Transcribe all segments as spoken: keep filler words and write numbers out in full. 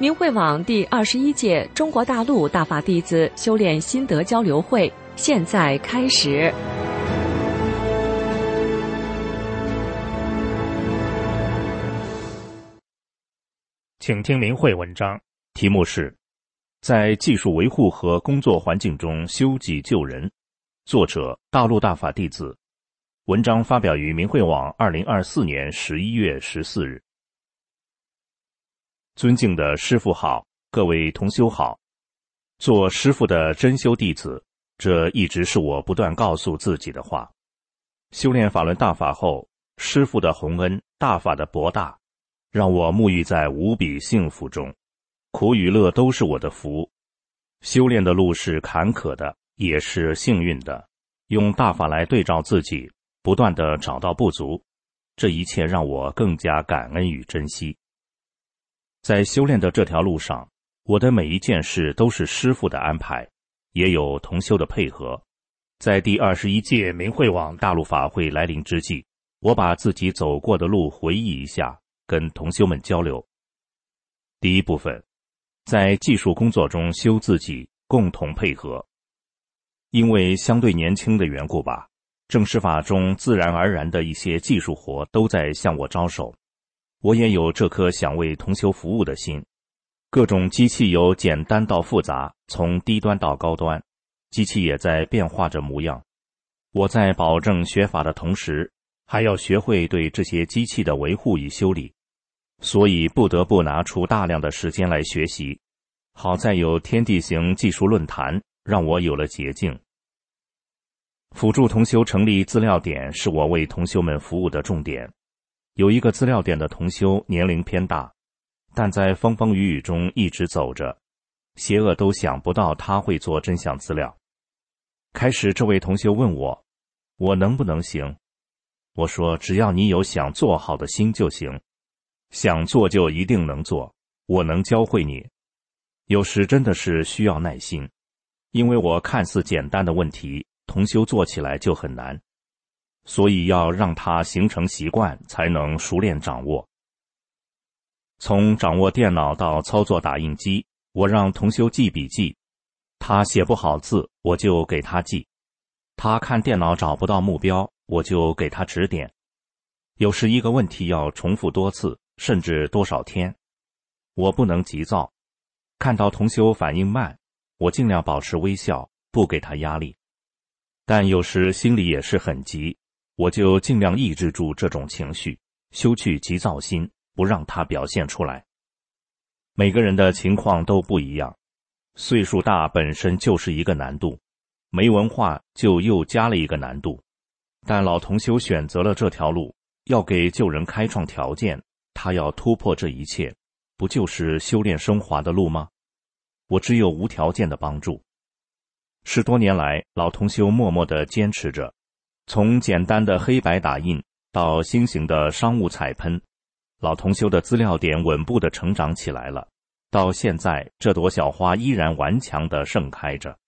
明慧网第二十一届中国大陆大法弟子修炼心得交流会现在开始。 请听明慧文章，题目是在技术维护和工作环境中修己救人，作者大陆大法弟子。文章发表于明慧网二零二四年十一月十四日。尊敬的师父好，各位同修好。做师父的真修弟子，这一直是我不断告诉自己的话。修炼法轮大法后，师父的洪恩，大法的博大，让我沐浴在无比幸福中，苦与乐都是我的福。修炼的路是坎坷的，也是幸运的。用大法来对照自己，不断地找到不足，这一切让我更加感恩与珍惜。在修炼的这条路上，我的每一件事都是师父的安排，也有同修的配合。在第二十一届明慧网大陆法会来临之际，我把自己走过的路回忆一下，跟同修们交流。第一部分，在技术工作中修自己，共同配合。因为相对年轻的缘故吧，正师法中自然而然的一些技术活都在向我招手。我也有这颗想为同修服务的心。各种机器由简单到复杂，从低端到高端，机器也在变化着模样。我在保证学法的同时，还要学会对这些机器的维护与修理，所以不得不拿出大量的时间来学习。好在有天地行技术论坛，让我有了捷径。辅助同修成立资料点是我为同修们服务的重点。有一个资料点的同修年龄偏大，但在风风雨雨中一直走着，邪恶都想不到他会做真相资料。开始这位同修问我，我能不能行？我说只要你有想做好的心就行，想做就一定能做，我能教会你。有时真的是需要耐心，因为我看似简单的问题，同修做起来就很难，所以要让它形成习惯，才能熟练掌握。从掌握电脑到操作打印机，我让同修记笔记，他写不好字，我就给他记。他看电脑找不到目标，我就给他指点。有时一个问题要重复多次，甚至多少天，我不能急躁。看到同修反应慢，我尽量保持微笑，不给他压力。但有时心里也是很急，我就尽量抑制住这种情绪，修去急躁心，不让它表现出来。每个人的情况都不一样，岁数大本身就是一个难度，没文化就又加了一个难度。但老同修选择了这条路，要给旧人开创条件，他要突破这一切，不就是修炼升华的路吗？我只有无条件的帮助。十多年来，老同修默默地坚持着，从简单的黑白打印到新型的商务彩喷，老同修的资料点稳步地成长起来了。到现在，这朵小花依然顽强地盛开着。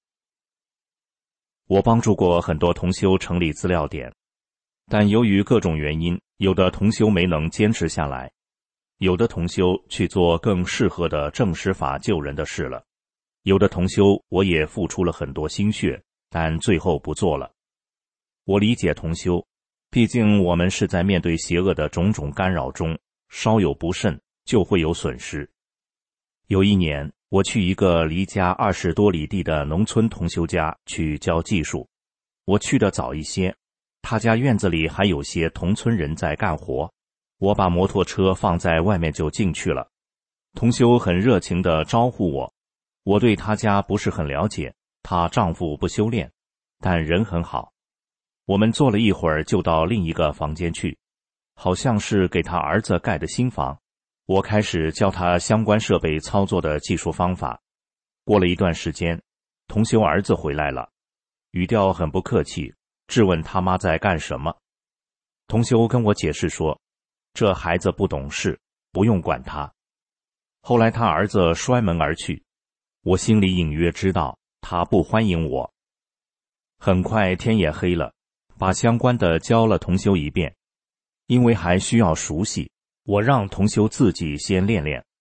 我帮助过很多同修成立资料点，但由于各种原因，有的同修没能坚持下来，有的同修去做更适合的正师法救人的事了。有的同修我也付出了很多心血，但最后不做了。我理解同修，毕竟我们是在面对邪恶的种种干扰中，稍有不慎就会有损失。有一年，我去一个离家二十多里地的农村同修家去教技术。我去得早一些，他家院子里还有些同村人在干活，我把摩托车放在外面就进去了。同修很热情地招呼我，我对他家不是很了解，她丈夫不修炼，但人很好。我们坐了一会儿就到另一个房间去，好像是给他儿子盖的新房。我开始教他相关设备操作的技术方法。过了一段时间，同修儿子回来了，语调很不客气，质问他妈在干什么。同修跟我解释说，这孩子不懂事，不用管他。后来他儿子摔门而去，我心里隐约知道他不欢迎我。很快天也黑了，把相关的教了同修一遍。因为还需要熟悉，我让同修自己先练练，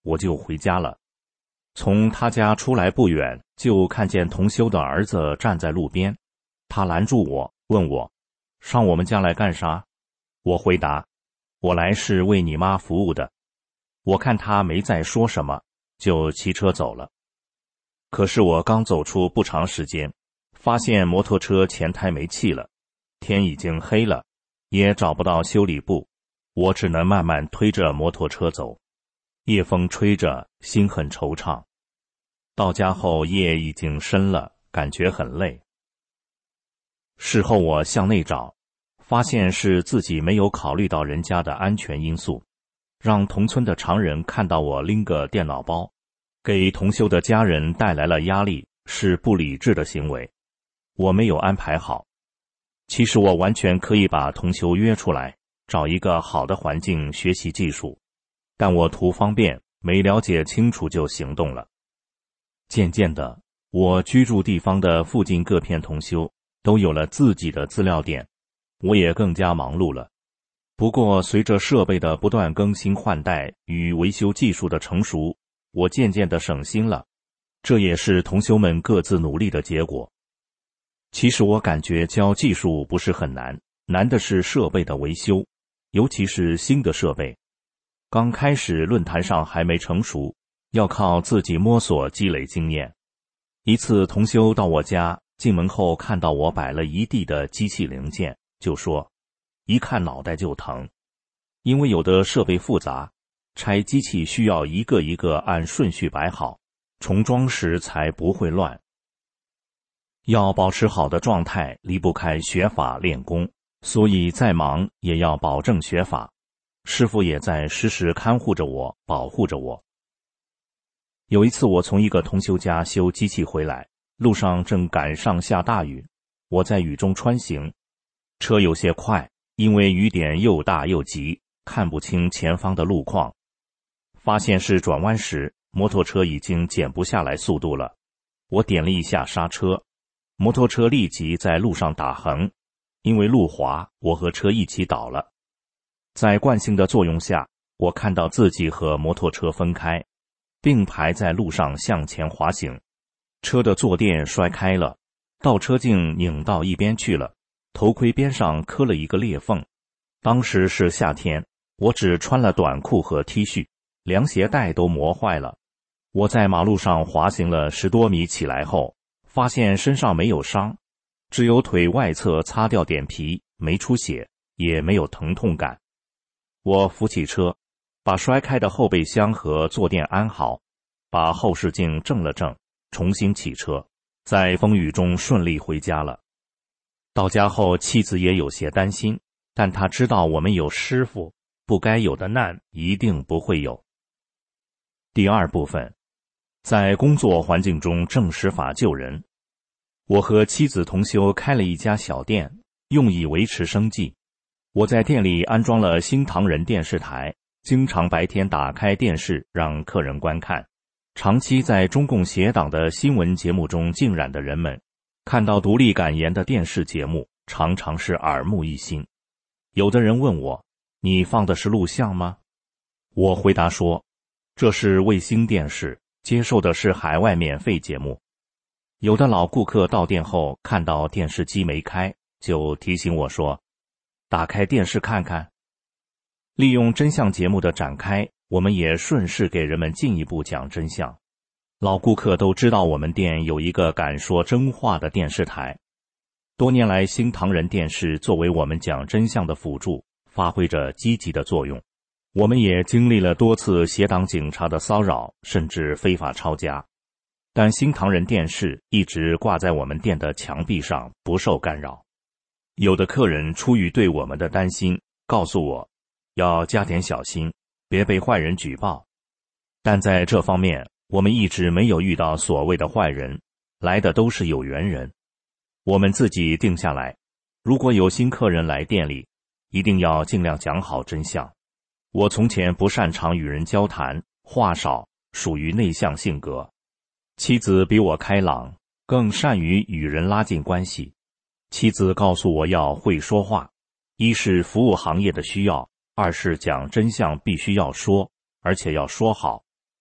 我就回家了。从他家出来不远，就看见同修的儿子站在路边。他拦住我，问我上我们家来干啥？我回答，我来是为你妈服务的。我看他没再说什么，就骑车走了。可是我刚走出不长时间，发现摩托车前胎没气了，天已经黑了，也找不到修理部，我只能慢慢推着摩托车走。夜风吹着，心很惆怅。到家后夜已经深了，感觉很累。事后我向内找，发现是自己没有考虑到人家的安全因素，让同村的常人看到我拎个电脑包，给同修的家人带来了压力，是不理智的行为。我没有安排好。其实我完全可以把同修约出来，找一个好的环境学习技术，但我图方便，没了解清楚就行动了。渐渐的，我居住地方的附近各片同修都有了自己的资料点，我也更加忙碌了。不过随着设备的不断更新换代与维修技术的成熟，我渐渐的省心了，这也是同修们各自努力的结果。其实我感觉教技术不是很难，难的是设备的维修，尤其是新的设备。刚开始论坛上还没成熟，要靠自己摸索积累经验。一次同修到我家，进门后看到我摆了一地的机器零件，就说一看脑袋就疼，因为有的设备复杂，拆机器需要一个一个按顺序摆好，重装时才不会乱。要保持好的状态，离不开学法练功，所以再忙也要保证学法。师父也在时时看护着我，保护着我。有一次我从一个同修家修机器回来，路上正赶上下大雨，我在雨中穿行，车有些快，因为雨点又大又急，看不清前方的路况。发现是转弯时，摩托车已经减不下来速度了，我点了一下刹车，摩托车立即在路上打横，因为路滑，我和车一起倒了。在惯性的作用下，我看到自己和摩托车分开，并排在路上向前滑行，车的坐垫摔开了，倒车镜拧到一边去了，头盔边上磕了一个裂缝。当时是夏天，我只穿了短裤和 T 恤，凉鞋带都磨坏了。我在马路上滑行了十多米起来后，发现身上没有伤，只有腿外侧擦掉点皮，没出血，也没有疼痛感。我扶起车，把摔开的后备箱和坐垫安好，把后视镜正了正，重新启车，在风雨中顺利回家了。到家后妻子也有些担心，但她知道我们有师父，不该有的难一定不会有。第二部分，在工作环境中证实法救人。我和妻子同修开了一家小店，用以维持生计。我在店里安装了新唐人电视台，经常白天打开电视让客人观看。长期在中共邪党的新闻节目中浸染的人们，看到独立感言的电视节目，常常是耳目一新。有的人问我，你放的是录像吗？我回答说，这是卫星电视，接受的是海外免费节目。有的老顾客到店后看到电视机没开，就提醒我说，打开电视看看。利用真相节目的展开，我们也顺势给人们进一步讲真相。老顾客都知道我们店有一个敢说真话的电视台。多年来，新唐人电视作为我们讲真相的辅助，发挥着积极的作用。我们也经历了多次邪党警察的骚扰，甚至非法抄家。但新唐人电视一直挂在我们店的墙壁上，不受干扰。有的客人出于对我们的担心，告诉我要加点小心，别被坏人举报。但在这方面，我们一直没有遇到所谓的坏人，来的都是有缘人。我们自己定下来，如果有新客人来店里，一定要尽量讲好真相。我从前不擅长与人交谈，话少，属于内向性格。妻子比我开朗，更善于与人拉近关系。妻子告诉我要会说话，一是服务行业的需要，二是讲真相必须要说，而且要说好，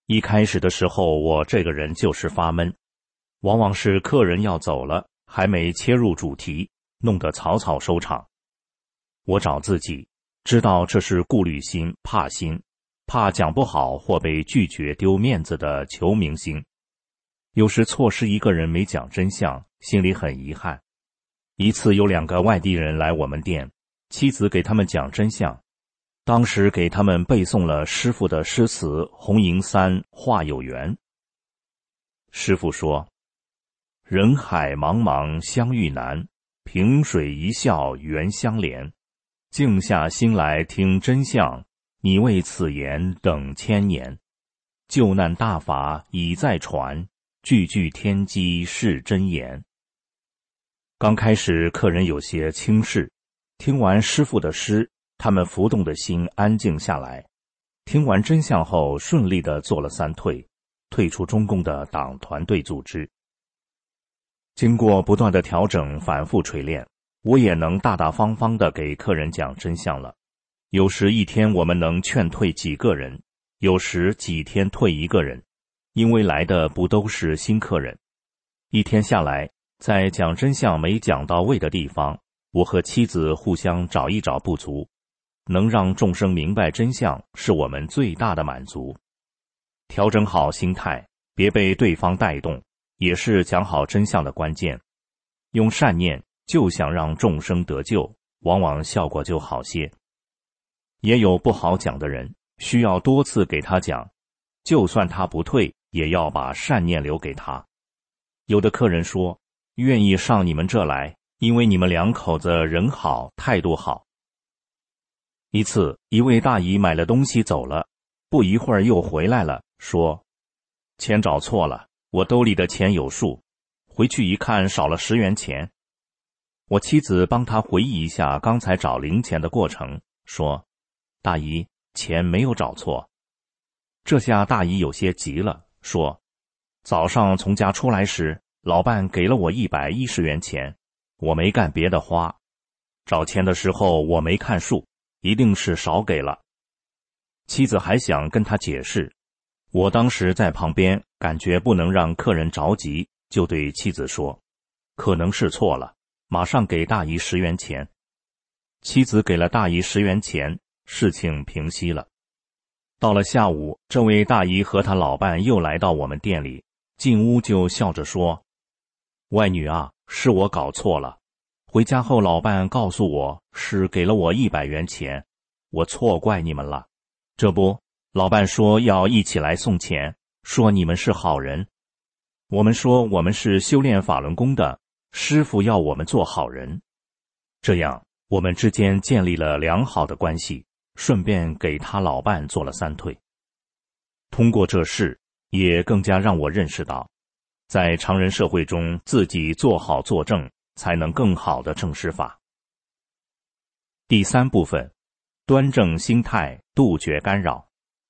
一开始的时候，我这个人就是发闷，往往是客人要走了，还没切入主题，弄得草草收场。我找自己，知道这是顾虑心、怕心，怕讲不好或被拒绝丢面子的求名心。有时错失一个人没讲真相，心里很遗憾。一次有两个外地人来我们店，妻子给他们讲真相，当时给他们背诵了师父的诗词《红银三话有缘》。师父说，人海茫茫相遇难，萍水一笑缘相连。静下心来听真相，你为此言等千年。救难大法已在传，句句天机是真言。刚开始客人有些轻视，听完师父的诗，他们浮动的心安静下来，听完真相后顺利地做了三退，退出中共的党团队组织。经过不断的调整，反复锤炼，我也能大大方方地给客人讲真相了。有时一天我们能劝退几个人，有时几天退一个人，因为来的不都是新客人。一天下来，在讲真相没讲到位的地方，我和妻子互相找一找不足，能让众生明白真相是我们最大的满足。调整好心态，别被对方带动，也是讲好真相的关键。用善念就想让众生得救，往往效果就好些。也有不好讲的人，需要多次给他讲，就算他不退，也要把善念留给他。有的客人说，愿意上你们这来，因为你们两口子人好，态度好。一次，一位大姨买了东西走了，不一会儿又回来了，说，钱找错了，我兜里的钱有数，回去一看少了十元钱。我妻子帮他回忆一下刚才找零钱的过程，说，大姨，钱没有找错。这下大姨有些急了，说，早上从家出来时，老伴给了我一百一十元钱，我没干别的花，找钱的时候我没看数，一定是少给了。妻子还想跟他解释，我当时在旁边，感觉不能让客人着急，就对妻子说，可能是错了，马上给大姨十元钱。妻子给了大姨十元钱，事情平息了。到了下午，这位大姨和她老伴又来到我们店里，进屋就笑着说，外女啊，是我搞错了，回家后老伴告诉我是给了我一百元钱，我错怪你们了。这不，老伴说要一起来送钱，说你们是好人。我们说我们是修炼法轮功的，师父要我们做好人。这样我们之间建立了良好的关系，顺便给他老伴做了三退。通过这事，也更加让我认识到，在常人社会中自己做好做正，才能更好的正师法。第三部分，端正心态，杜绝干扰。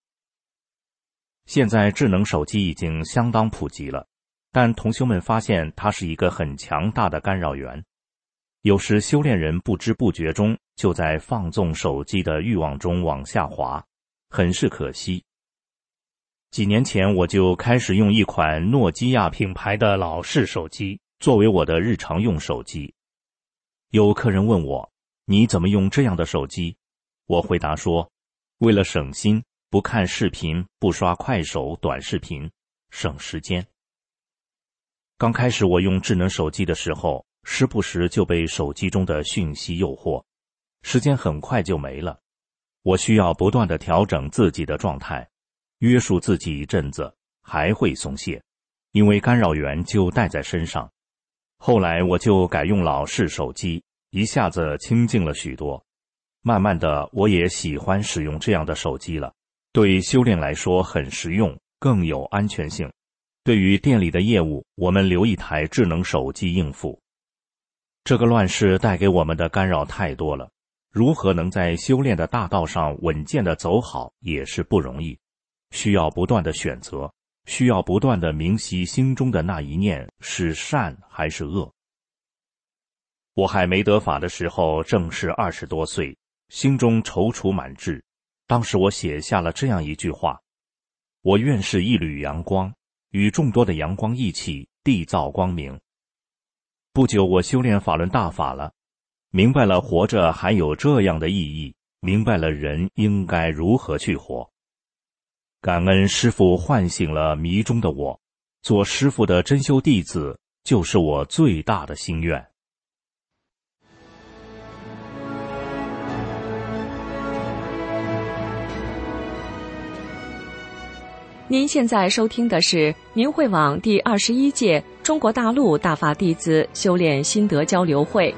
现在智能手机已经相当普及了，但同修们发现它是一个很强大的干扰源。有时修炼人不知不觉中就在放纵手机的欲望中往下滑，很是可惜。几年前我就开始用一款诺基亚品牌的老式手机作为我的日常用手机。有客人问我，你怎么用这样的手机？我回答说，为了省心，不看视频，不刷快手短视频，省时间。刚开始我用智能手机的时候，时不时就被手机中的讯息诱惑，时间很快就没了。我需要不断地调整自己的状态，约束自己一阵子，还会松懈，因为干扰源就带在身上。后来我就改用老式手机，一下子清静了许多。慢慢的，我也喜欢使用这样的手机了，对修炼来说很实用，更有安全性。对于店里的业务，我们留一台智能手机应付。这个乱世带给我们的干扰太多了，如何能在修炼的大道上稳健地走好也是不容易，需要不断的选择，需要不断的明晰心中的那一念是善还是恶。我还没得法的时候正是二十多岁，心中踌躇满志。当时我写下了这样一句话， 我愿是一缕阳光，与众多的阳光一起缔造光明。不久我修炼法轮大法了，明白了活着还有这样的意义，明白了人应该如何去活。感恩师父唤醒了迷中的我，做师父的真修弟子就是我最大的心愿。 您现在收听的是明慧网第二十一届中国大陆大法弟子修炼心得交流会。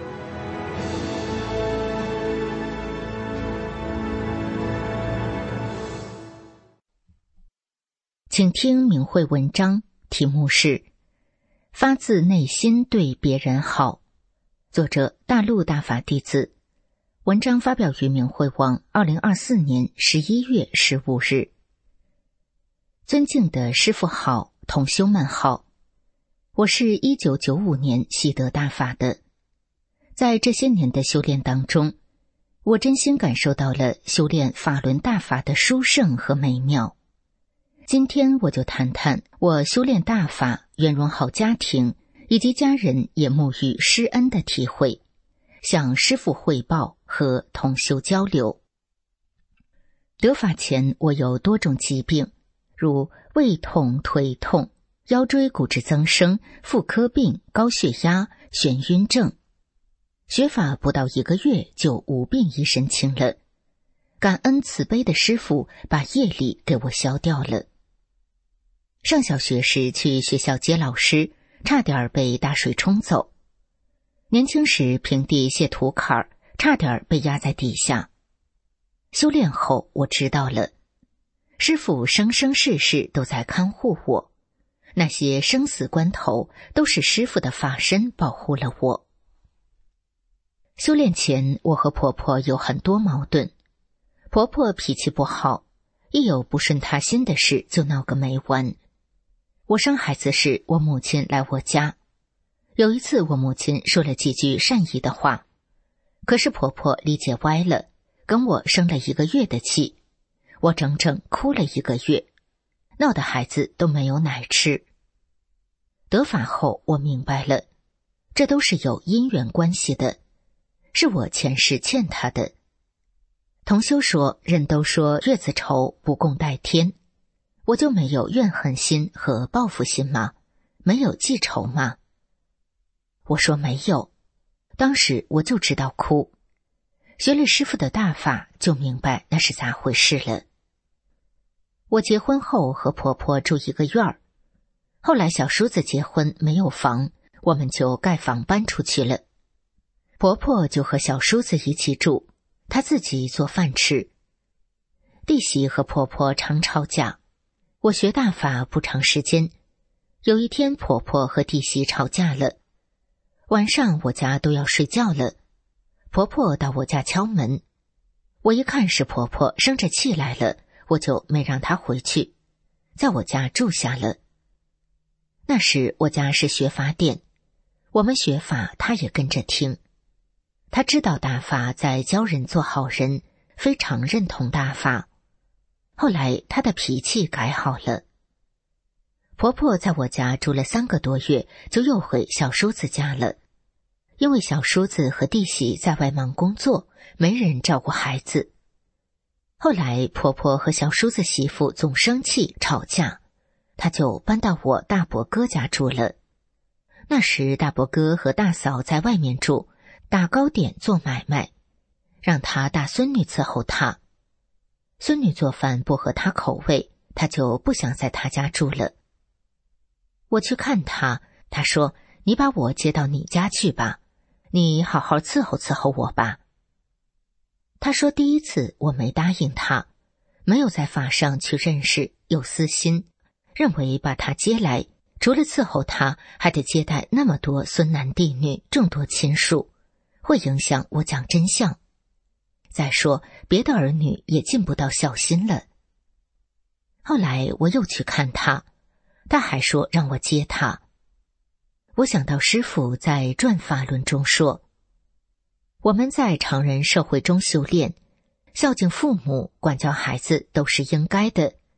请听明慧文章，题目是发自内心对别人好，作者大陆大法弟子。文章发表于明慧网二零二四年十一月十五日。尊敬的师父好，同修们好，我是一九九五年习得大法的。在这些年的修炼当中，我真心感受到了修炼法轮大法的殊胜和美妙。今天我就谈谈我修炼大法、圆融好家庭以及家人也沐浴师恩的体会，向师父汇报和同修交流。得法前我有多种疾病，如胃痛、腿痛、腰椎骨质增生、妇科病、高血压、眩晕症。学法不到一个月就无病一身轻了，感恩慈悲的师父把业力给我消掉了。上小学时去学校接老师，差点被大水冲走。年轻时平地卸土坎，差点被压在地下。修炼后我知道了，师父生生世世都在看护我，那些生死关头都是师父的法身保护了我。修炼前我和婆婆有很多矛盾，婆婆脾气不好，一有不顺她心的事就闹个没完。我生孩子时，我母亲来我家，有一次我母亲说了几句善意的话，可是婆婆理解歪了，跟我生了一个月的气，我整整哭了一个月，闹得孩子都没有奶吃。得法后我明白了，这都是有因缘关系的，是我前世欠他的。同修说，人都说月子仇不共戴天，我就没有怨恨心和报复心吗？没有记仇吗？我说没有，当时我就知道哭，学了师父的大法就明白那是咋回事了。我结婚后和婆婆住一个院儿，后来小叔子结婚没有房，我们就盖房搬出去了。婆婆就和小叔子一起住，她自己做饭吃。弟媳和婆婆常吵架，我学大法不长时间，有一天婆婆和弟媳吵架了，晚上我家都要睡觉了，婆婆到我家敲门，我一看是婆婆生着气来了，我就没让她回去，在我家住下了。那时我家是学法店，我们学法她也跟着听，她知道大法在教人做好人，非常认同大法。后来她的脾气改好了。婆婆在我家住了三个多月，就又回小叔子家了，因为小叔子和弟媳在外忙工作，没人照顾孩子。后来婆婆和小叔子媳妇总生气吵架，她就搬到我大伯哥家住了。那时大伯哥和大嫂在外面住，打糕点做买卖，让他大孙女伺候他。孙女做饭不合他口味，他就不想在他家住了。我去看他，他说，你把我接到你家去吧，你好好伺候伺候我吧。他说第一次我没答应他，没有在法上去认识，有私心，认为把他接来，除了伺候他，还得接待那么多孙男弟女，众多亲属，会影响我讲真相。再说别的儿女也尽不到孝心了。后来我又去看他，他还说让我接他。我想到师父在《转法轮》中说，我们在常人社会中修炼，孝敬父母、管教孩子都是应该的，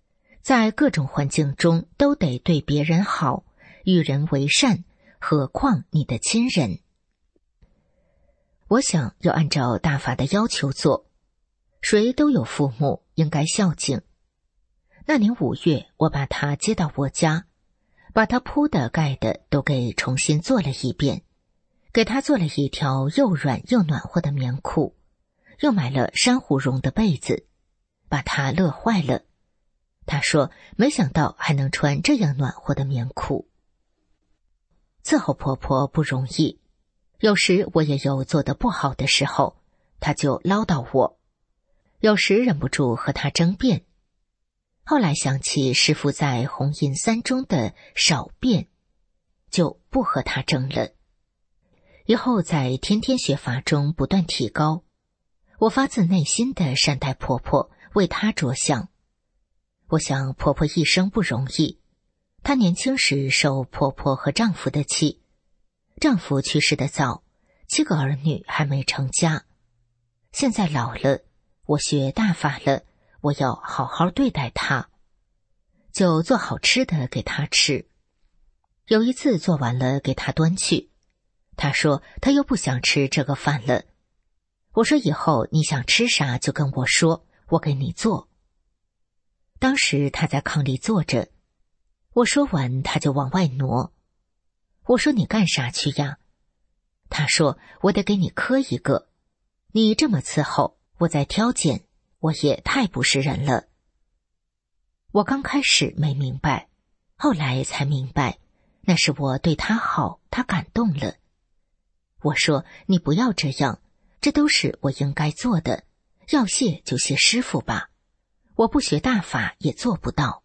在各种环境中都得对别人好，与人为善，何况你的亲人。我想要按照大法的要求做，谁都有父母，应该孝敬。那年五月，我把他接到我家，把他铺的盖的都给重新做了一遍，给他做了一条又软又暖和的棉裤，又买了珊瑚绒的被子，把他乐坏了。他说没想到还能穿这样暖和的棉裤。伺候婆婆不容易，有时我也有做得不好的时候，她就唠叨我，有时忍不住和她争辩。后来想起师父在红印三中的少辩，就不和她争了。以后在天天学法中不断提高，我发自内心的善待婆婆，为她着想。我想婆婆一生不容易，她年轻时受婆婆和丈夫的气，丈夫去世的早，七个儿女还没成家。现在老了，我学大法了，我要好好对待她，就做好吃的给她吃。有一次做完了给她端去，她说她又不想吃这个饭了。我说以后你想吃啥就跟我说，我给你做。当时她在炕里坐着，我说完她就往外挪。我说你干啥去呀？她说我得给你磕一个，你这么伺候，我在挑拣，我也太不是人了。我刚开始没明白，后来才明白，那是我对她好，她感动了。我说你不要这样，这都是我应该做的，要谢就谢师父吧，我不学大法也做不到。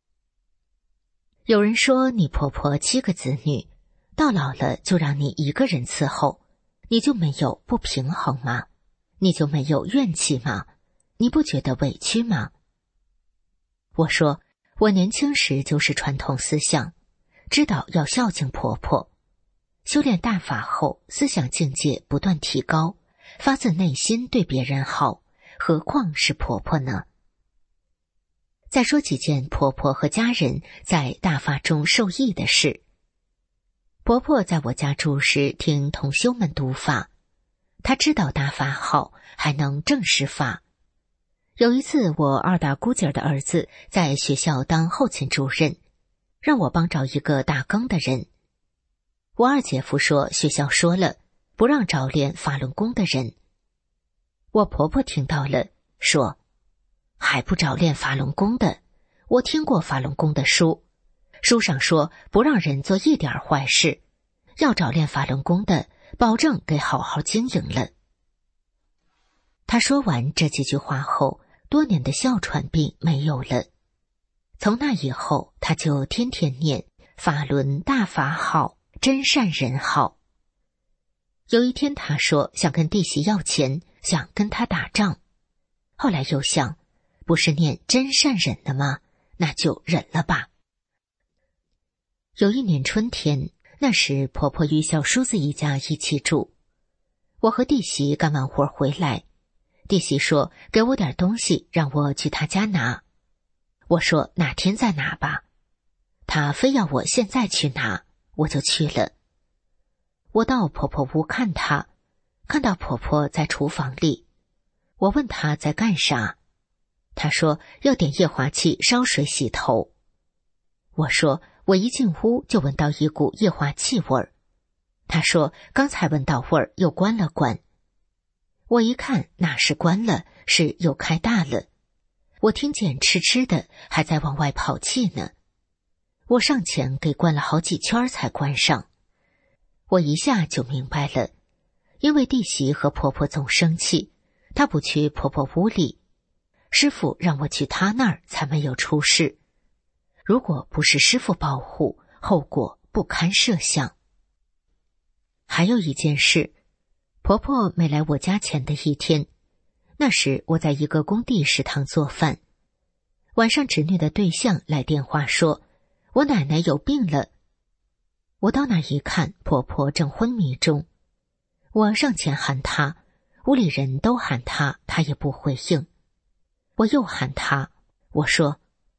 有人说你婆婆七个子女，到老了就让你一个人伺候，你就没有不平衡吗？你就没有怨气吗？你不觉得委屈吗？我说我年轻时就是传统思想，知道要孝敬婆婆，修炼大法后思想境界不断提高，发自内心对别人好，何况是婆婆呢？再说几件婆婆和家人在大法中受益的事。婆婆在我家住时听同修们读法，她知道大法好，还能正视法。有一次我二大姑姐的儿子在学校当后勤主任，让我帮找一个打更的人。我二姐夫说学校说了，不让找练法轮功的人。我婆婆听到了，说还不找练法轮功的，我听过法轮功的书，书上说不让人做一点坏事，要找练法轮功的，保证给好好经营了。她说完这几句话后，多年的哮喘病没有了。从那以后，她就天天念法轮大法好，真善人好。有一天她说想跟弟媳要钱，想跟他打仗，后来又想不是念真善忍的吗？那就忍了吧。有一年春天，那时婆婆与小叔子一家一起住，我和弟媳干完活回来，弟媳说给我点东西，让我去她家拿。我说哪天再拿吧，她非要我现在去拿，我就去了。我到婆婆屋看她，看到婆婆在厨房里，我问她在干啥，她说要点液化气烧水洗头。我说我一进屋就闻到一股液化气味儿。她说刚才闻到味儿又关了关。我一看哪是关了，是又开大了。我听见痴痴的还在往外跑气呢。我上前给关了好几圈才关上。我一下就明白了，因为弟媳和婆婆总生气，她不去婆婆屋里，师父让我去她那儿才没有出事。如果不是师父保护，后果不堪设想。还有一件事，婆婆没来我家前的一天，那时我在一个工地食堂做饭，晚上侄女的对象来电话说我奶奶有病了。我到那一看，婆婆正昏迷中。我上前喊她，屋里人都喊她，她也不回应。我又喊她，我说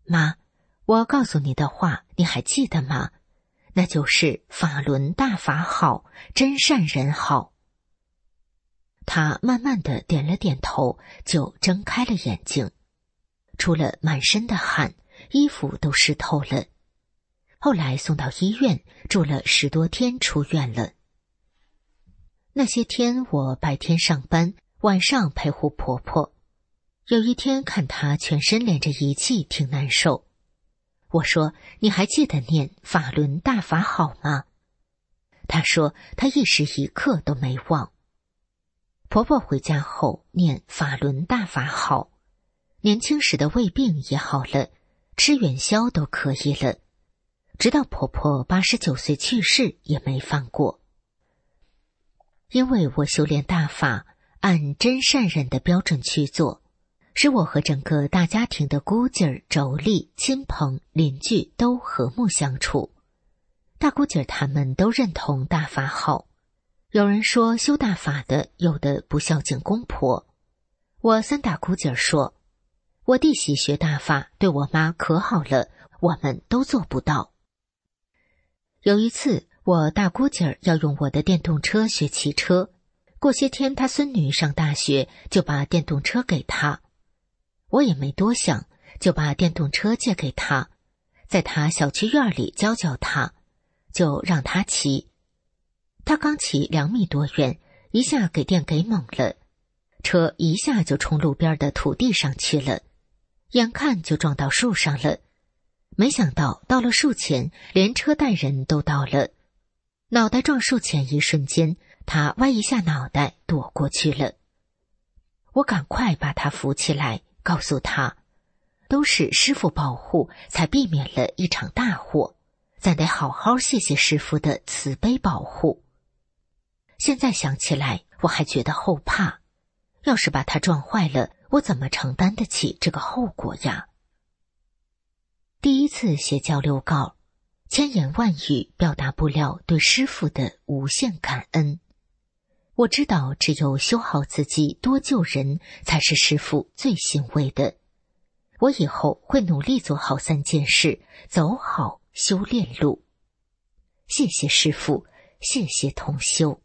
妈，我告诉你的话你还记得吗？那就是法轮大法好，真善人好。他慢慢的点了点头，就睁开了眼睛，出了满身的汗，衣服都湿透了。后来送到医院，住了十多天，出院了。那些天我白天上班，晚上陪护婆婆。有一天看她全身连着仪器，挺难受。我说，你还记得念法轮大法好吗？她说她一时一刻都没忘。婆婆回家后念法轮大法好，年轻时的胃病也好了，吃元宵都可以了，直到婆婆八十九岁去世也没放过。因为我修炼大法，按真善人的标准去做，使我和整个大家庭的姑姐儿、妯娌、亲朋、邻居都和睦相处。大姑姐儿他们都认同大法好。有人说修大法的有的不孝敬公婆，我三大姑姐儿说，我弟媳学大法对我妈可好了，我们都做不到。有一次我大姑姐儿要用我的电动车学骑车，过些天她孙女上大学，就把电动车给她。我也没多想，就把电动车借给她，在她小区院里教教她，就让她骑。她刚骑两米多远，一下给电给懵了，车一下就冲路边的土地上去了，眼看就撞到树上了。没想到到了树前，连车带人都到了。脑袋撞树前一瞬间，他歪一下脑袋躲过去了。我赶快把他扶起来，告诉他，都是师父保护，才避免了一场大祸，咱得好好谢谢师父的慈悲保护。现在想起来，我还觉得后怕，要是把他撞坏了，我怎么承担得起这个后果呀？第一次写交流稿，千言万语表达不了对师父的无限感恩。我知道只有修好自己，多救人，才是师父最欣慰的。我以后会努力做好三件事，走好修炼路。谢谢师父，谢谢同修。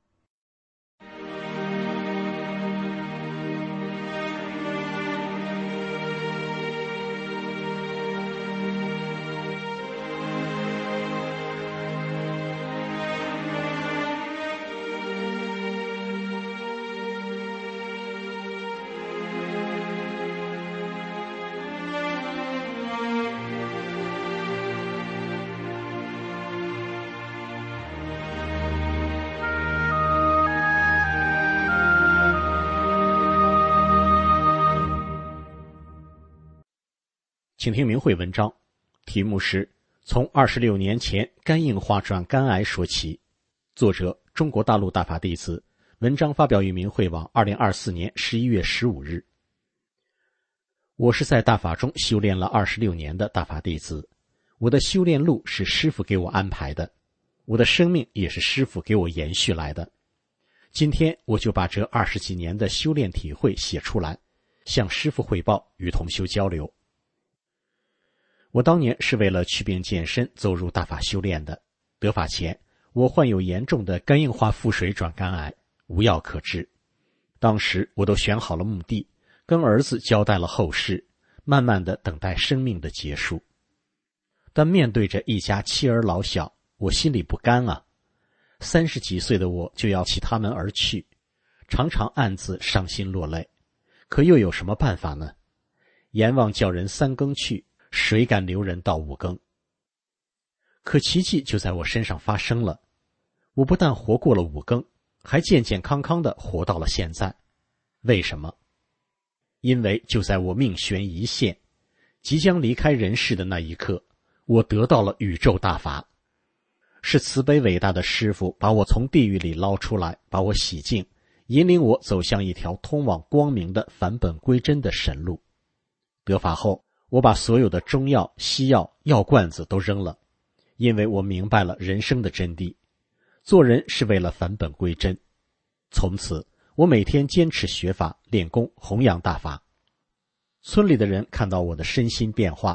请听明慧文章，题目是从二十六年前肝硬化转肝癌说起，作者中国大陆大法弟子，文章发表于明慧网二零二四年十一月十五日。我是在大法中修炼了二十六年的大法弟子，我的修炼路是师父给我安排的，我的生命也是师父给我延续来的。今天我就把这二十几年的修炼体会写出来，向师父汇报，与同修交流。我当年是为了祛病健身走入大法修炼的，得法前我患有严重的肝硬化腹水转肝癌，无药可治。当时我都选好了目的，跟儿子交代了后事，慢慢的等待生命的结束。但面对着一家妻儿老小，我心里不甘啊。三十几岁的我就要弃他们而去，常常暗自伤心落泪。可又有什么办法呢？阎王叫人三更去，谁敢留人到五更？可奇迹就在我身上发生了，我不但活过了五更，还健健康康的活到了现在。为什么？因为就在我命悬一线，即将离开人世的那一刻，我得到了宇宙大法。是慈悲伟大的师父把我从地狱里捞出来，把我洗净，引领我走向一条通往光明的返本归真的神路。得法后，我把所有的中药、西药、药罐子都扔了，因为我明白了人生的真谛。做人是为了返本归真。从此，我每天坚持学法、练功、弘扬大法。村里的人看到我的身心变化，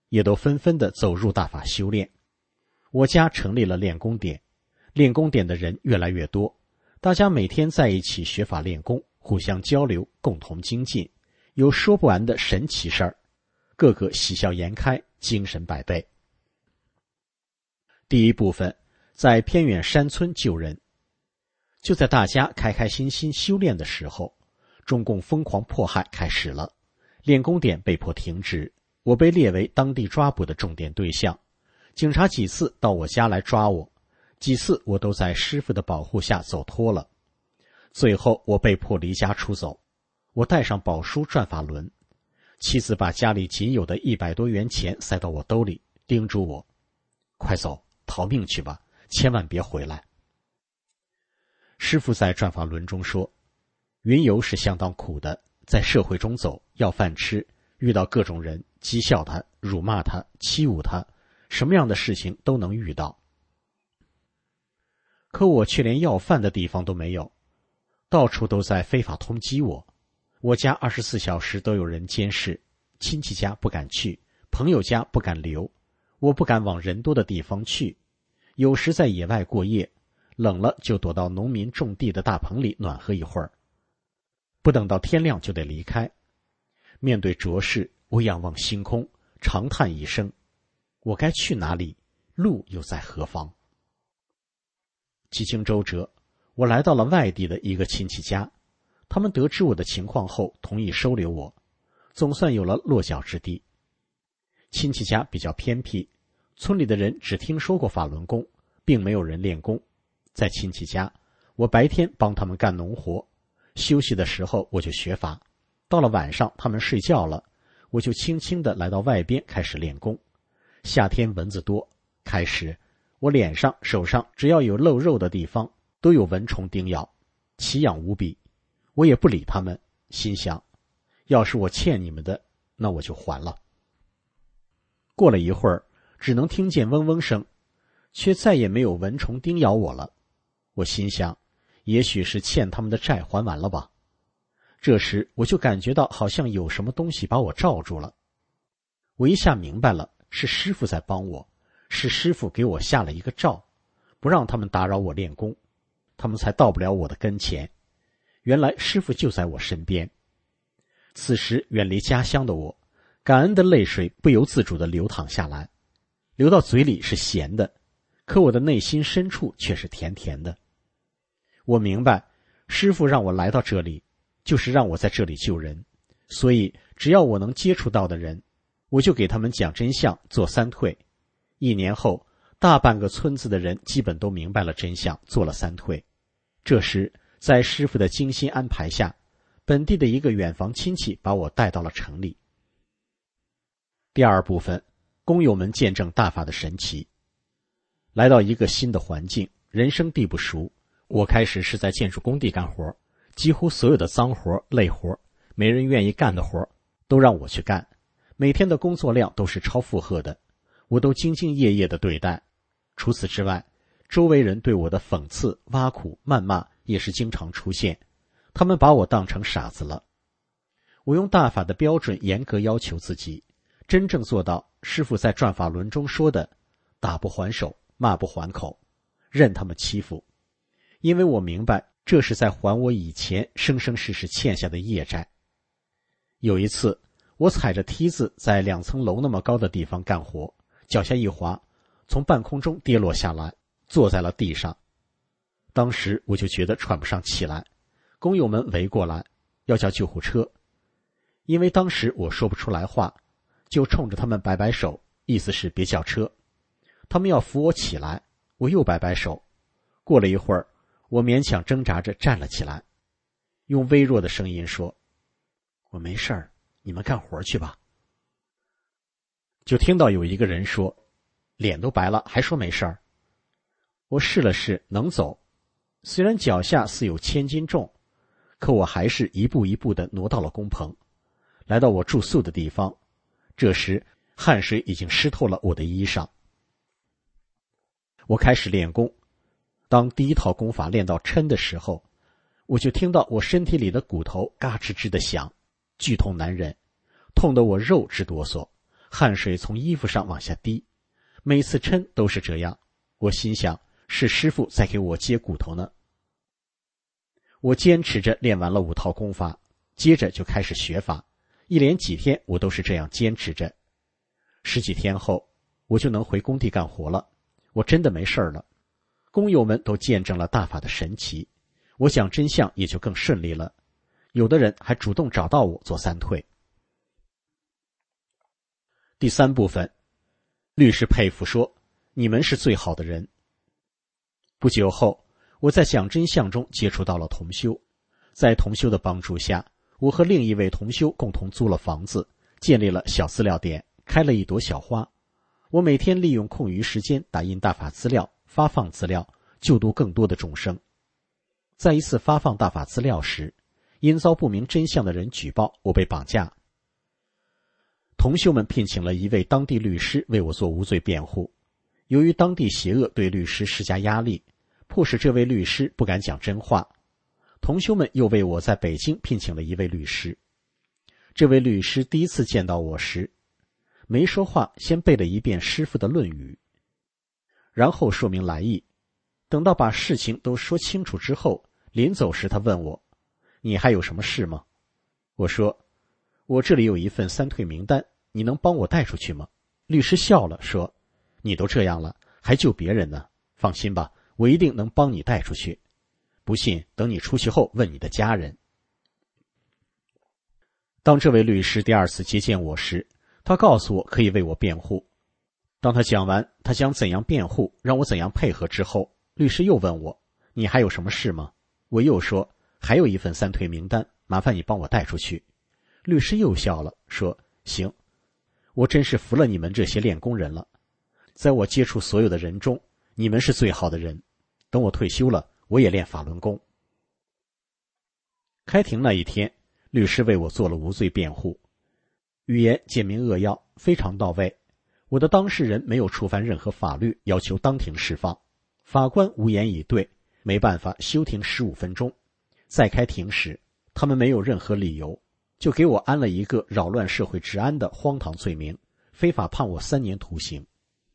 也都纷纷地走入大法修炼。我家成立了练功点，练功点的人越来越多，大家每天在一起学法练功，互相交流，共同精进，有说不完的神奇事儿，个个喜笑颜开，精神百倍。第一部分，在偏远山村救人。就在大家开开心心修炼的时候，中共疯狂迫害开始了，练功点被迫停止，我被列为当地抓捕的重点对象。警察几次到我家来抓我，几次我都在师父的保护下走脱了。最后我被迫离家出走，我带上宝书转法轮，妻子把家里仅有的一百多元钱塞到我兜里，叮嘱我：快走，逃命去吧，千万别回来。师父在转法轮中说，云游是相当苦的，在社会中走，要饭吃，遇到各种人，讥笑他，辱骂他，欺侮他，什么样的事情都能遇到。可我却连要饭的地方都没有，到处都在非法通缉我。我家二十四小时都有人监视，亲戚家不敢去，朋友家不敢留，我不敢往人多的地方去，有时在野外过夜，冷了就躲到农民种地的大棚里暖和一会儿，不等到天亮就得离开。面对浊世，我仰望星空，长叹一声，我该去哪里？路又在何方？几经周折，我来到了外地的一个亲戚家，他们得知我的情况后同意收留我，总算有了落脚之地。亲戚家比较偏僻，村里的人只听说过法轮功，并没有人练功。在亲戚家，我白天帮他们干农活，休息的时候我就学法，到了晚上他们睡觉了，我就轻轻地来到外边开始练功。夏天蚊子多，开始我脸上手上只要有露肉的地方都有蚊虫叮咬，奇痒无比。我也不理他们，心想要是我欠你们的，那我就还了。过了一会儿，只能听见嗡嗡声，却再也没有蚊虫叮咬我了。我心想，也许是欠他们的债还完了吧。这时我就感觉到好像有什么东西把我罩住了。我一下明白了，是师父在帮我，是师父给我下了一个罩，不让他们打扰我练功，他们才到不了我的跟前。原来师父就在我身边。此时远离家乡的我，感恩的泪水不由自主地流淌下来，流到嘴里是咸的，可我的内心深处却是甜甜的。我明白，师父让我来到这里，就是让我在这里救人，所以只要我能接触到的人，我就给他们讲真相，做三退。一年后，大半个村子的人基本都明白了真相，做了三退。这时，在师父的精心安排下，本地的一个远房亲戚把我带到了城里。第二部分，工友们见证大法的神奇。来到一个新的环境，人生地不熟，我开始是在建筑工地干活，几乎所有的脏活、累活，没人愿意干的活，都让我去干。每天的工作量都是超负荷的，我都兢兢业业地对待。除此之外，周围人对我的讽刺、挖苦、谩骂也是经常出现，他们把我当成傻子了。我用大法的标准严格要求自己，真正做到师父在转法轮中说的打不还手，骂不还口，任他们欺负。因为我明白，这是在还我以前生生世世欠下的业债。有一次，我踩着梯子在两层楼那么高的地方干活，脚下一滑，从半空中跌落下来，坐在了地上。当时我就觉得喘不上气来，工友们围过来要叫救护车。因为当时我说不出来话，就冲着他们摆摆手，意思是别叫车。他们要扶我起来，我又摆摆手。过了一会儿，我勉强挣扎着站了起来，用微弱的声音说：我没事儿，你们干活去吧。就听到有一个人说：脸都白了还说没事儿。我试了试，能走，虽然脚下似有千斤重，可我还是一步一步地挪到了工棚，来到我住宿的地方。这时汗水已经湿透了我的衣裳。我开始练功，当第一套功法练到抻的时候，我就听到我身体里的骨头嘎吱吱地响，剧痛难忍，痛得我肉直哆嗦， 汗水从衣服上往下滴，每次抻都是这样。我心想，是师傅在给我接骨头呢。我坚持着练完了五套功法，接着就开始学法，一连几天我都是这样坚持着。十几天后，我就能回工地干活了，我真的没事了。工友们都见证了大法的神奇，我讲真相也就更顺利了。有的人还主动找到我做三退。第三部分，律师佩服说，你们是最好的人。不久后，我在讲真相中接触到了同修，在同修的帮助下，我和另一位同修共同租了房子，建立了小资料点，开了一朵小花。我每天利用空余时间打印大法资料，发放资料，救度更多的众生。在一次发放大法资料时，因遭不明真相的人举报我被绑架，同修们聘请了一位当地律师为我做无罪辩护。由于当地邪恶对律师施加压力，迫使这位律师不敢讲真话，同修们又为我在北京聘请了一位律师。这位律师第一次见到我时，没说话，先背了一遍师父的论语，然后说明来意。等到把事情都说清楚之后，临走时他问我，你还有什么事吗？我说，我这里有一份三退名单，你能帮我带出去吗？律师笑了，说，你都这样了，还救别人呢？放心吧，我一定能帮你带出去。不信，等你出去后问你的家人。当这位律师第二次接见我时，他告诉我可以为我辩护。当他讲完他将怎样辩护，让我怎样配合之后，律师又问我，你还有什么事吗？我又说，还有一份三退名单，麻烦你帮我带出去。律师又笑了，说，行，我真是服了你们这些练功人了。在我接触所有的人中，你们是最好的人。等我退休了，我也练法轮功。开庭那一天，律师为我做了无罪辩护，语言简明扼要，非常到位。我的当事人没有触犯任何法律，要求当庭释放。法官无言以对，没办法休庭十五分钟。再开庭时，他们没有任何理由，就给我安了一个扰乱社会治安的荒唐罪名，非法判我三年徒刑。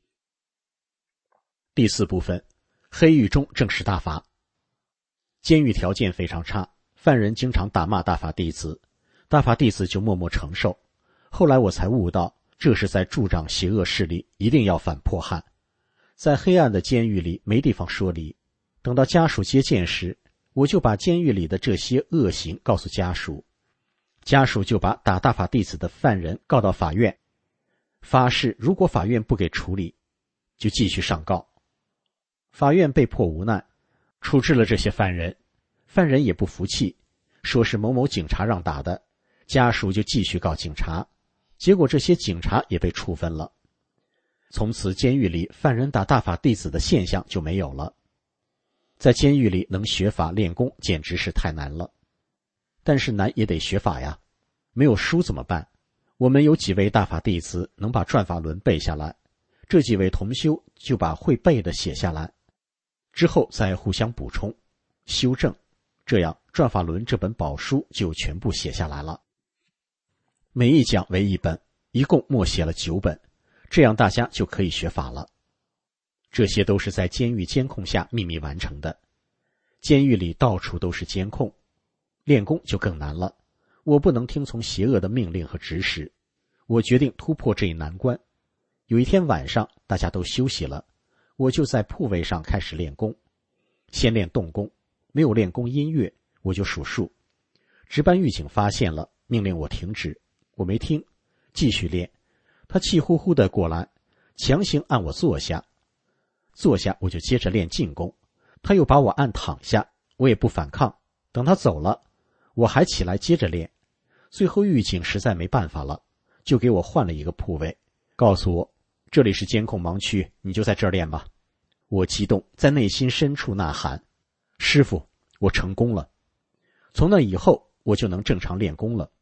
第四部分，黑狱中正式大法。监狱条件非常差，犯人经常打骂大法弟子，大法弟子就默默承受。后来我才悟到，这是在助长邪恶势力，一定要反迫害。在黑暗的监狱里没地方说理，等到家属接见时，我就把监狱里的这些恶行告诉家属，家属就把打大法弟子的犯人告到法院，发誓如果法院不给处理，就继续上告。法院被迫无奈，处置了这些犯人，犯人也不服气，说是某某警察让打的，家属就继续告警察，结果这些警察也被处分了。从此监狱里犯人打大法弟子的现象就没有了。在监狱里能学法练功简直是太难了，但是难也得学法呀，没有书怎么办？我们有几位大法弟子能把转法轮背下来，这几位同修就把会背的写下来，之后再互相补充修正，这样转法轮这本宝书就全部写下来了。每一讲为一本，一共默写了九本，这样大家就可以学法了。这些都是在监狱监控下秘密完成的，监狱里到处都是监控，练功就更难了。我不能听从邪恶的命令和指使，我决定突破这一难关。有一天晚上大家都休息了，我就在铺位上开始练功。先练动功，没有练功音乐，我就数数。值班狱警发现了，命令我停止，我没听，继续练。他气呼呼地过来，强行按我坐下，坐下我就接着练进攻。他又把我按躺下，我也不反抗。等他走了，我还起来接着练。最后狱警实在没办法了，就给我换了一个铺位，告诉我这里是监控盲区，你就在这儿练吧。我激动，在内心深处呐喊，师父，我成功了。从那以后我就能正常练功了。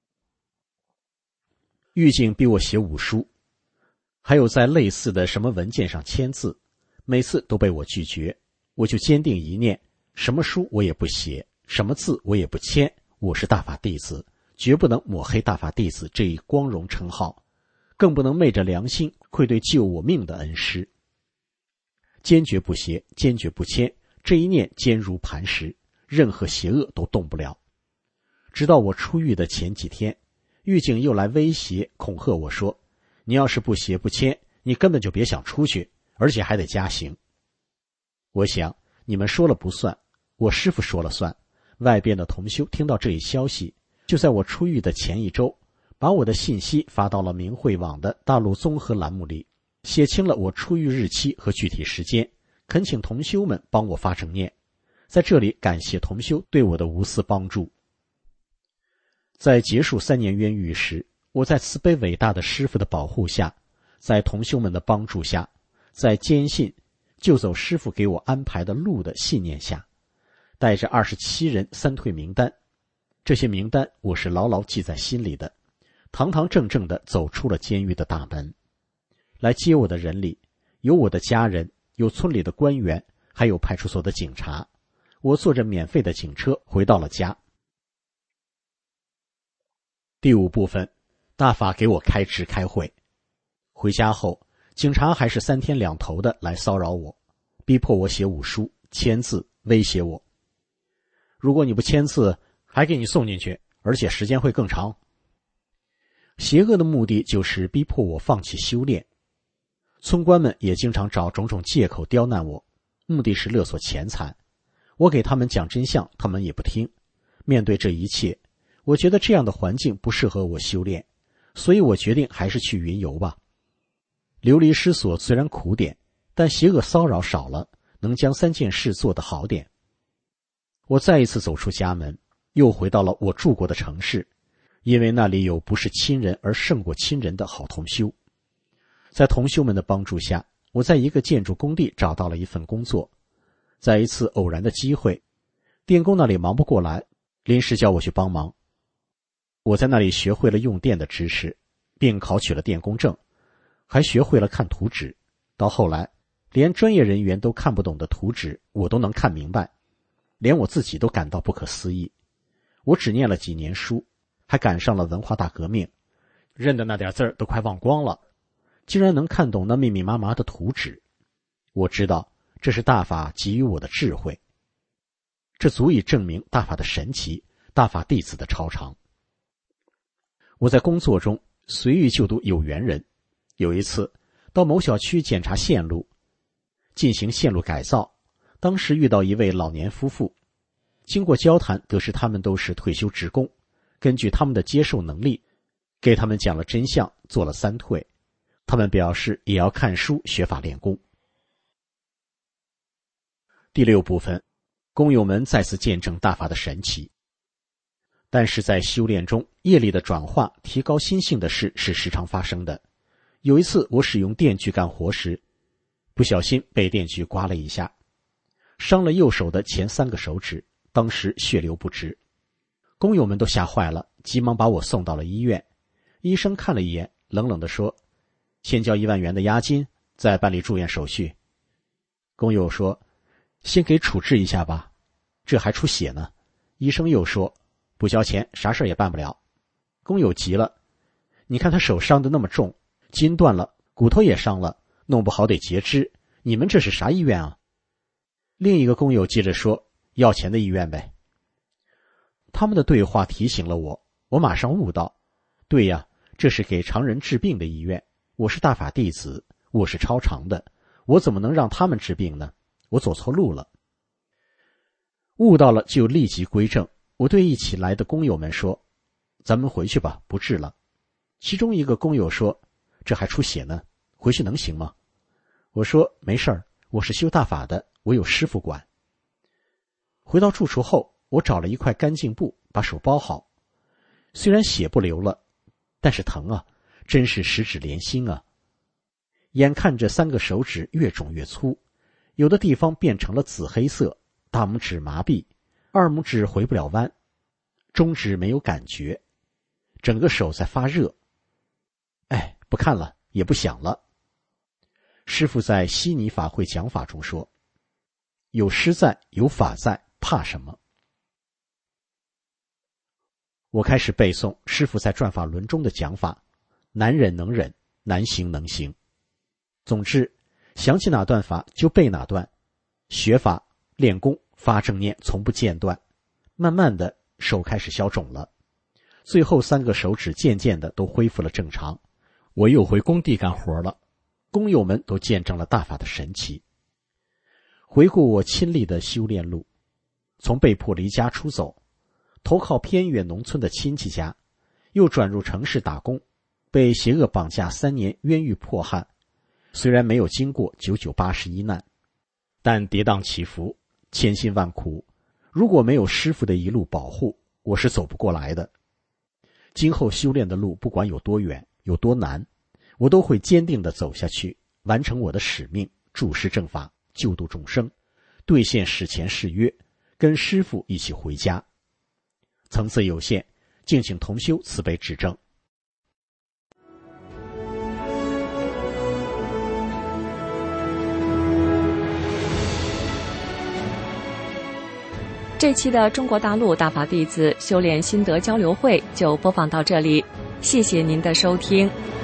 狱警逼我写五书，还有在类似的什么文件上签字，每次都被我拒绝。我就坚定一念，什么书我也不写，什么字我也不签，我是大法弟子，绝不能抹黑大法弟子这一光荣称号。 更不能昧着良心愧对救我命的恩师。坚决不邪，坚决不迁，这一念坚如磐石，任何邪恶都动不了。直到我出狱的前几天，狱警又来威胁恐吓我说，你要是不邪不迁，你根本就别想出去，而且还得加刑。我想你们说了不算，我师父说了算。外边的同修听到这一消息，就在我出狱的前一周，把我的信息发到了明慧网的大陆综合栏目里，写清了我出狱日期和具体时间，恳请同修们帮我发正念。在这里感谢同修对我的无私帮助。在结束三年冤狱时，我在慈悲伟大的师父的保护下，在同修们的帮助下，在坚信救走师父给我安排的路的信念下，带着二十七人三退名单，这些名单我是牢牢记在心里的，堂堂正正地走出了监狱的大门。来接我的人里，有我的家人，有村里的官员，还有派出所的警察。我坐着免费的警车回到了家。第五部分，大法给我开支开会。回家后，警察还是三天两头的来骚扰我，逼迫我写五书、签字，威胁我。如果你不签字，还给你送进去，而且时间会更长。邪恶的目的就是逼迫我放弃修炼。村官们也经常找种种借口刁难我，目的是勒索钱财。我给他们讲真相，他们也不听。面对这一切，我觉得这样的环境不适合我修炼，所以我决定还是去云游吧。流离失所虽然苦点，但邪恶骚扰少了，能将三件事做得好点。我再一次走出家门，又回到了我住过的城市，因为那里有不是亲人而胜过亲人的好同修。在同修们的帮助下，我在一个建筑工地找到了一份工作。在一次偶然的机会，电工那里忙不过来，临时叫我去帮忙。我在那里学会了用电的知识，并考取了电工证，还学会了看图纸。到后来，连专业人员都看不懂的图纸，我都能看明白，连我自己都感到不可思议。我只念了几年书，还赶上了文化大革命，认的那点字儿都快忘光了，竟然能看懂那密密麻麻的图纸。我知道这是大法给予我的智慧，这足以证明大法的神奇，大法弟子的超常。我在工作中随遇就读有缘人，有一次到某小区检查线路，进行线路改造，当时遇到一位老年夫妇，经过交谈得知他们都是退休职工，根据他们的接受能力，给他们讲了真相，做了三退。他们表示也要看书学法练功。第六部分，工友们再次见证大法的神奇。但是在修炼中，业力的转化、提高心性的事是时常发生的。有一次我使用电锯干活时，不小心被电锯刮了一下，伤了右手的前三个手指，当时血流不止。工友们都吓坏了，急忙把我送到了医院。医生看了一眼，冷冷地说，先交一万元的押金，再办理住院手续。工友说，先给处置一下吧，这还出血呢。医生又说，不交钱啥事也办不了。工友急了，你看他手伤得那么重，筋断了，骨头也伤了，弄不好得截肢，你们这是啥医院啊？另一个工友接着说，要钱的医院呗。他们的对话提醒了我，我马上悟到，对呀，这是给常人治病的医院，我是大法弟子，我是超常的，我怎么能让他们治病呢？我走错路了。悟到了就立即归正，我对一起来的工友们说，咱们回去吧，不治了。其中一个工友说，这还出血呢，回去能行吗？我说，没事儿，我是修大法的，我有师傅管。回到住处后，我找了一块干净布把手包好，虽然血不流了，但是疼啊，真是十指连心啊。眼看着三个手指越肿越粗，有的地方变成了紫黑色，大拇指麻痹，二拇指回不了弯，中指没有感觉，整个手在发热。哎，不看了，也不想了。师父在悉尼法会讲法中说，有师在，有法在，怕什么？我开始背诵师父在转法轮中的讲法，难忍能忍， 难行能行。总之，想起哪段法就背哪段，学法练功发正念从不间断，慢慢的手开始消肿了，最后三个手指渐渐的都恢复了正常，我又回工地干活了，工友们都见证了大法的神奇。回顾我亲历的修炼路，从被迫离家出走，投靠偏远农村的亲戚家，又转入城市打工，被邪恶绑架三年冤狱迫害，虽然没有经过九九八十一难，但跌宕起伏，千辛万苦，如果没有师父的一路保护，我是走不过来的。今后修炼的路不管有多远有多难，我都会坚定地走下去，完成我的使命，注释正法，救度众生，兑现史前誓约，跟师父一起回家。层次有限，敬请同修慈悲指正。 这期的中国大陆大法弟子修炼心得交流会就播放到这里，谢谢您的收听。